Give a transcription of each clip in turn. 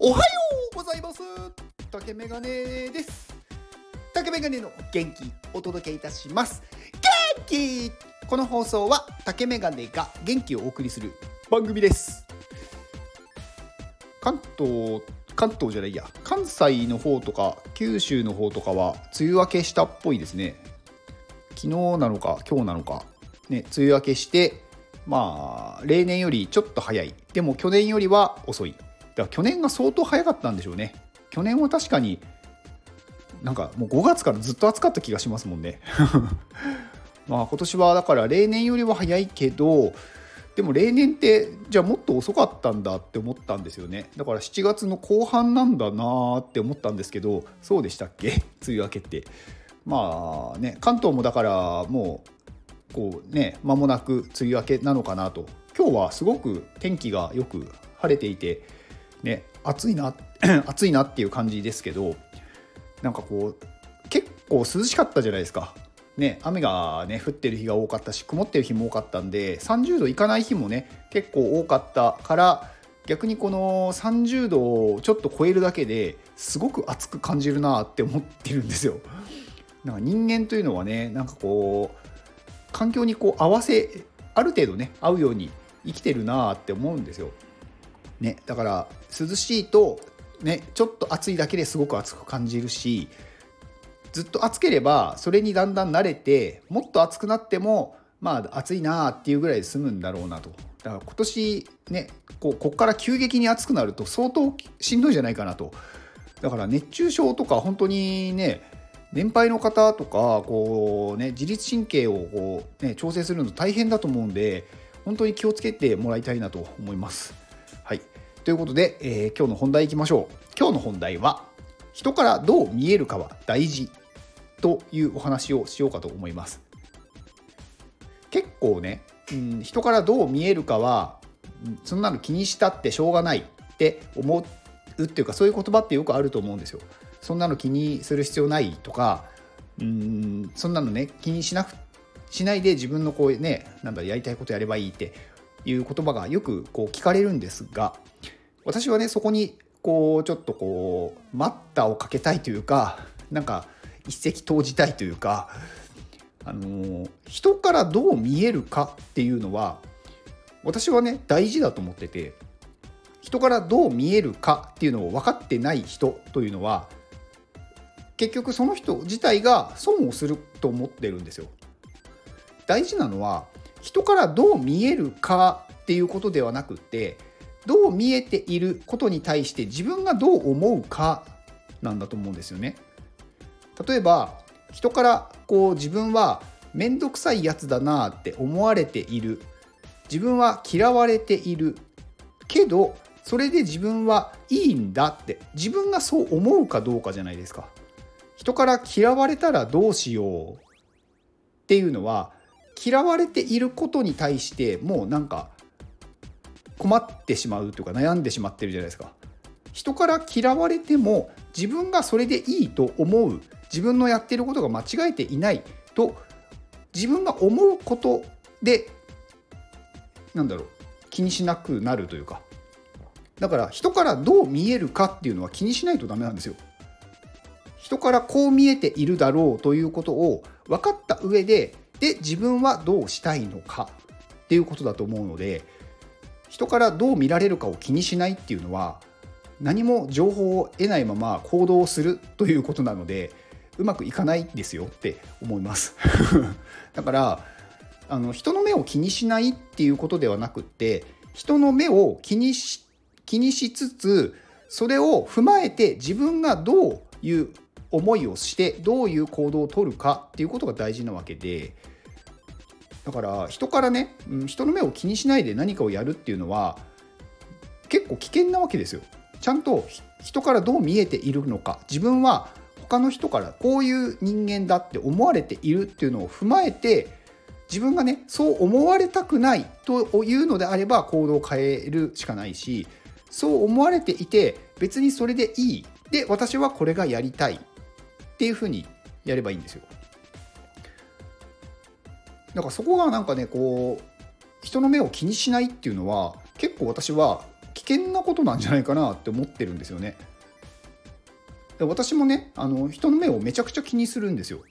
おはようございます。竹メガネです。竹メガネの元気お届けいたします。元気。この放送は竹メガネが元気をお送りする番組です。関東じゃないや、関西の方とか九州の方とかは梅雨明けしたっぽいですね。昨日なのか今日なのかね、梅雨明けして、例年よりちょっと早い。でも去年よりは遅い。だから去年が相当早かったんでしょうね。去年は確かになんかもう5月からずっと暑かった気がしますもんね。今年はだから例年よりは早いけど、でも例年ってじゃあもっと遅かったんだって思ったんですよね。だから7月の後半なんだなって思ったんですけど、そうでしたっけ？梅雨明けって。関東もだからもう間もなく梅雨明けなのかなと。今日はすごく天気がよく晴れていてね、暑いな暑いなっていう感じですけど、なんか結構涼しかったじゃないですかね。雨がね降ってる日が多かったし、曇ってる日も多かったんで、30度いかない日もね結構多かったから、逆にこの30度をちょっと超えるだけですごく暑く感じるなって思ってるんですよ。なんか人間というのはね、なんか環境にある程度ね合うように生きてるなって思うんですよね。だから涼しいとね、ちょっと暑いだけですごく暑く感じるし、ずっと暑ければそれにだんだん慣れて、もっと暑くなっても暑いなっていうぐらいで済むんだろうなと。だから今年ねこっから急激に暑くなると相当しんどいんじゃないかなと。だから熱中症とか本当にね、年配の方とか自律神経を調整するの大変だと思うんで、本当に気をつけてもらいたいなと思います。はい、ということで、今日の本題いきましょう。今日の本題は、人からどう見えるかは大事というお話をしようかと思います。結構ね、人からどう見えるかはそんなの気にしたってしょうがないって思うっていうか、そういう言葉ってよくあると思うんですよ。そんなの気にする必要ないとか、そんなのね気にしないで自分のやりたいことやればいいっていう言葉がよく聞かれるんですが、私はねそこにちょっと待ったをかけたいというか、なんか一石投じたいというか、人からどう見えるかっていうのは私はね大事だと思ってて、人からどう見えるかっていうのを分かってない人というのは結局その人自体が損をすると思ってるんですよ。大事なのは人からどう見えるかっていうことではなくって、どう見えていることに対して自分がどう思うかなんだと思うんですよね。例えば人から自分はめんどくさいやつだなって思われている、自分は嫌われているけどそれで自分はいいんだって自分がそう思うかどうかじゃないですか。人から嫌われたらどうしようっていうのは、嫌われていることに対してもうなんか困ってしまうというか悩んでしまってるじゃないですか。人から嫌われても自分がそれでいいと思う、自分のやっていることが間違えていないと自分が思うことで気にしなくなるというか、だから人からどう見えるかっていうのは気にしないとダメなんですよ。人からこう見えているだろうということを分かった上で自分はどうしたいのかっていうことだと思うので、人からどう見られるかを気にしないっていうのは何も情報を得ないまま行動するということなので、うまくいかないですよって思いますだから人の目を気にしないっていうことではなくって、人の目を気にしつつ、それを踏まえて自分がどういう思いをしてどういう行動を取るかっていうことが大事なわけで、だから人からね、人の目を気にしないで何かをやるっていうのは結構危険なわけですよ。ちゃんと人からどう見えているのか、自分は他の人からこういう人間だって思われているっていうのを踏まえて、自分がねそう思われたくないというのであれば行動を変えるしかないし、そう思われていて別にそれでいいで、私はこれがやりたいっていうふうにやればいいんですよ。だからそこが人の目を気にしないっていうのは結構私は危険なことなんじゃないかなって思ってるんですよね。で私もね人の目をめちゃくちゃ気にするんですよ。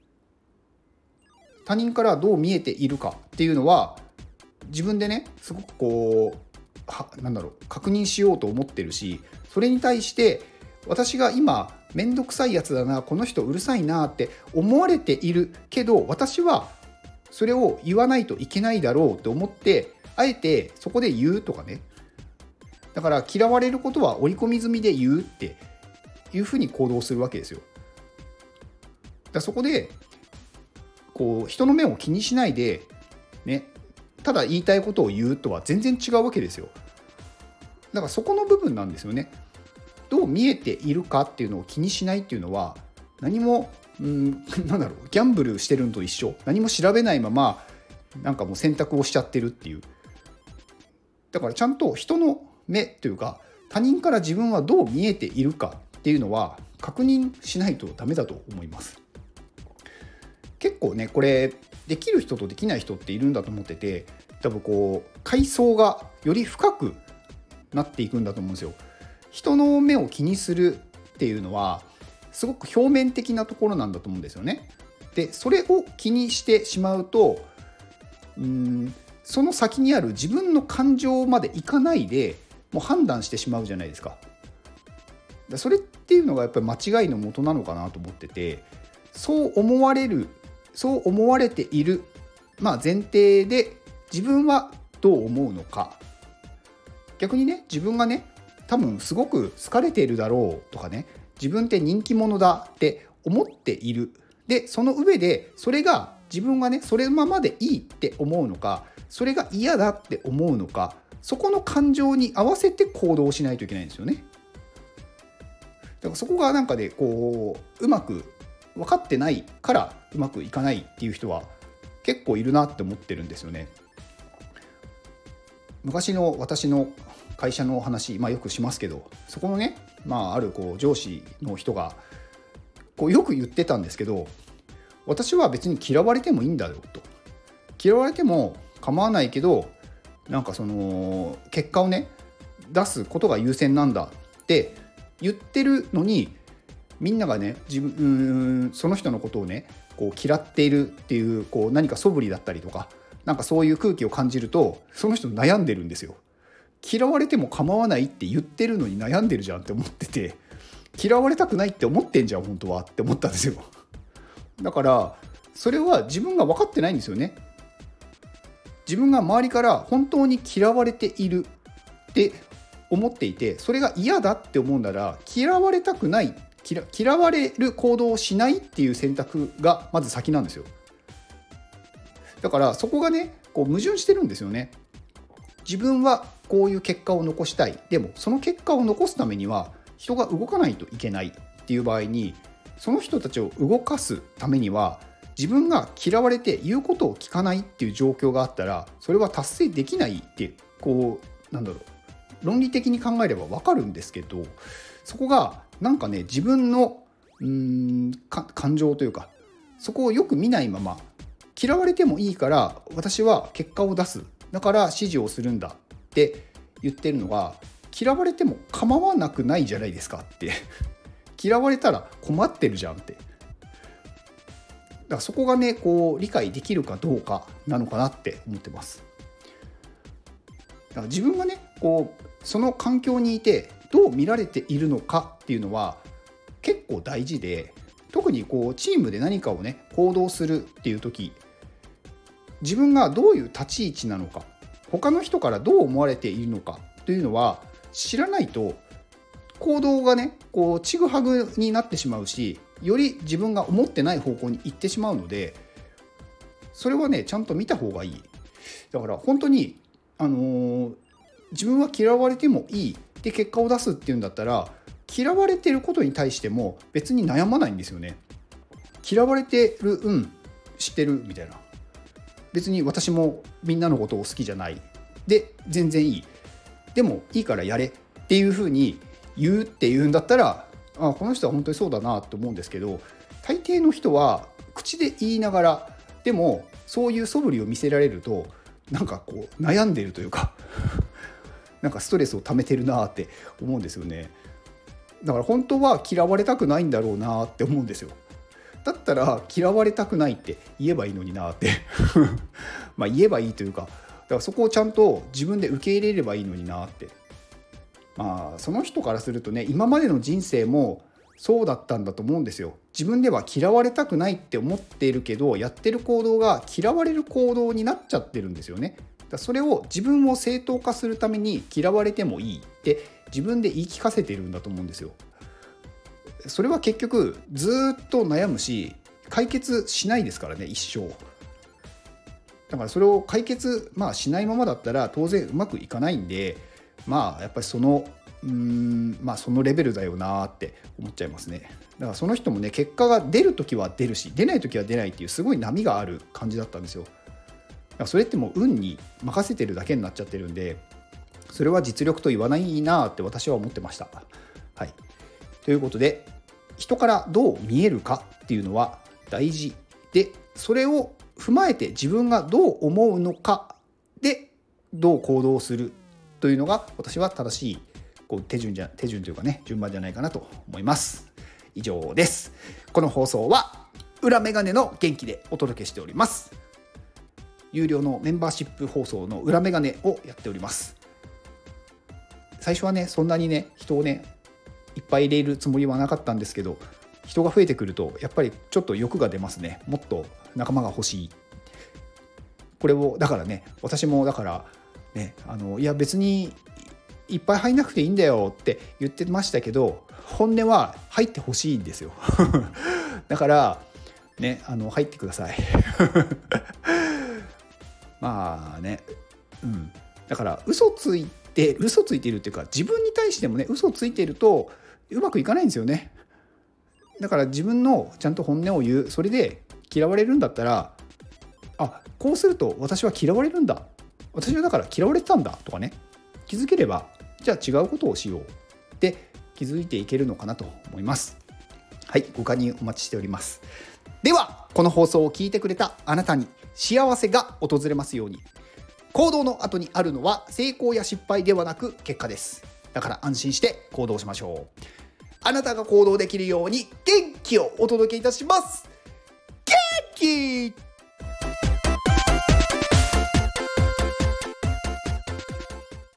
他人からどう見えているかっていうのは自分でねすごく確認しようと思ってるし、それに対して私が今めんどくさいやつだな、この人うるさいなって思われているけど、私はそれを言わないといけないだろうと思ってあえてそこで言うとかね。だから嫌われることは織り込み済みで言うっていうふうに行動するわけですよ。だからそこで人の目を気にしないでね、ただ言いたいことを言うとは全然違うわけですよ。だからそこの部分なんですよね。どう見えているかっていうのを気にしないっていうのは何もギャンブルしてるのと一緒。何も調べないままもう選択をしちゃってるっていう。だからちゃんと人の目というか他人から自分はどう見えているかっていうのは確認しないとダメだと思います。結構ねこれできる人とできない人っているんだと思ってて、多分階層がより深くなっていくんだと思うんですよ。人の目を気にするっていうのはすごく表面的なところなんだと思うんですよね。でそれを気にしてしまうとその先にある自分の感情までいかないでもう判断してしまうじゃないですか。それっていうのがやっぱり間違いのもとなのかなと思ってて、そう思われている、前提で自分はどう思うのか、逆にね自分がね多分すごく好かれているだろうとかね、自分って人気者だって思っている。でその上でそれが自分がねそれままでいいって思うのか、それが嫌だって思うのか、そこの感情に合わせて行動しないといけないんですよね。だからそこがうまく分かってないからうまくいかないっていう人は結構いるなって思ってるんですよね。昔の私の会社の話、よくしますけど、そこのね、ある上司の人がよく言ってたんですけど、私は別に嫌われてもいいんだよと。嫌われても構わないけどその結果をね出すことが優先なんだって言ってるのに、みんながねその人のことをね嫌っているっていう何か素振りだったりとかそういう空気を感じると、その人悩んでるんですよ。嫌われても構わないって言ってるのに悩んでるじゃんって思ってて、嫌われたくないって思ってんじゃん本当はって思ったんですよ。だからそれは自分が分かってないんですよね。自分が周りから本当に嫌われているって思っていて、それが嫌だって思うなら嫌われたくない、嫌われる行動をしないっていう選択がまず先なんですよ。だからそこがね矛盾してるんですよね。自分はこういう結果を残したい、でもその結果を残すためには人が動かないといけないっていう場合に、その人たちを動かすためには自分が嫌われて言うことを聞かないっていう状況があったら、それは達成できないって論理的に考えれば分かるんですけど、そこが自分の感情というか、そこをよく見ないまま、嫌われてもいいから私は結果を出す、だから指示をするんだって言ってるのが、嫌われても構わなくないじゃないですかって嫌われたら困ってるじゃんって。だからそこがね理解できるかどうかなのかなって思ってます。だから自分がねその環境にいてどう見られているのかっていうのは結構大事で、特にチームで何かをね行動するっていう時、自分がどういう立ち位置なのか、他の人からどう思われているのかというのは知らないと、行動がねちぐはぐになってしまうし、より自分が思ってない方向に行ってしまうので、それはねちゃんと見た方がいい。だから本当に自分は嫌われてもいいって結果を出すっていうんだったら、嫌われてることに対しても別に悩まないんですよね。嫌われてる、知ってるみたいな、別に私もみんなのことを好きじゃないで全然いい、でもいいからやれっていう風に言うっていうんだったら、この人は本当にそうだなと思うんですけど、大抵の人は口で言いながらでもそういう素振りを見せられると悩んでいるというかなんかストレスを溜めてるなって思うんですよね。だから本当は嫌われたくないんだろうなって思うんですよ。だったら嫌われたくないって言えばいいのになってまあ言えばいいというか、だからそこをちゃんと自分で受け入れればいいのになって。まあその人からするとね、今までの人生もそうだったんだと思うんですよ。自分では嫌われたくないって思っているけど、やってる行動が嫌われる行動になっちゃってるんですよね。だからそれを自分を正当化するために嫌われてもいいって自分で言い聞かせてるんだと思うんですよ。それは結局ずっと悩むし解決しないですからね、一生。だからそれを解決、しないままだったら当然うまくいかないんで、やっぱりそのレベルだよなって思っちゃいますね。だからその人もね、結果が出るときは出るし出ないときは出ないっていうすごい波がある感じだったんですよ。だからそれってもう運に任せてるだけになっちゃってるんで、それは実力と言わないなって私は思ってました。はい。ということで、人からどう見えるかっていうのは大事で、それを踏まえて自分がどう思うのかでどう行動するというのが私は正しい手順というかね、順番じゃないかなと思います。以上です。この放送は裏メガネの元気でお届けしております。有料のメンバーシップ放送の裏メガネをやっております。最初はね、そんなにね、人をねいっぱい入れるつもりはなかったんですけど、人が増えてくるとやっぱりちょっと欲が出ますね。もっと仲間が欲しい。これをだからね、私もだからね、いや別にいっぱい入んなくていいんだよって言ってましたけど、本音は入ってほしいんですよだからね、入ってくださいだから嘘ついているっていうか、自分に対してもね嘘ついているとうまくいかないんですよね。だから自分のちゃんと本音を言う。それで嫌われるんだったら、こうすると私は嫌われるんだ、私はだから嫌われてたんだとかね、気づければ、じゃあ違うことをしようって気づいていけるのかなと思います。はい、ご加入お待ちしております。ではこの放送を聞いてくれたあなたに幸せが訪れますように。行動の後にあるのは成功や失敗ではなく結果です。だから安心して行動しましょう。あなたが行動できるように元気をお届けいたします。元気